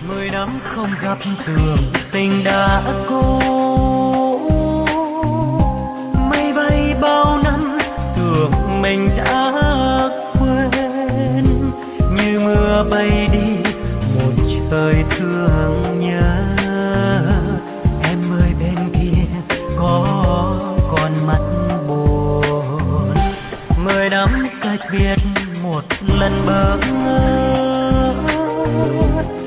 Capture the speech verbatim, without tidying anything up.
mười năm không gặp tưởng tình đã cũ, mây bay bao năm tưởng mình đã quên, như mưa bay đi một trời thương nhớ. Em ơi bên kia có con mắt buồn, mười năm cách biệt một lần bỡ ngỡ.